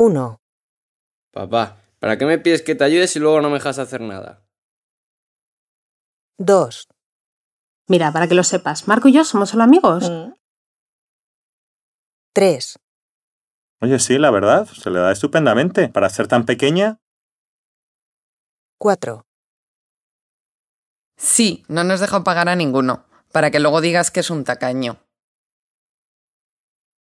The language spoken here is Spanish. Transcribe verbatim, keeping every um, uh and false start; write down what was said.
uno. Papá, ¿para qué me pides que te ayude si luego no me dejas hacer nada? dos. Mira, para que lo sepas, Marco y yo somos solo amigos. Mm. tres. Oye, sí, la verdad, se le da estupendamente. Para ser tan pequeña. cuatro. Sí, no nos deja pagar a ninguno, para que luego digas que es un tacaño.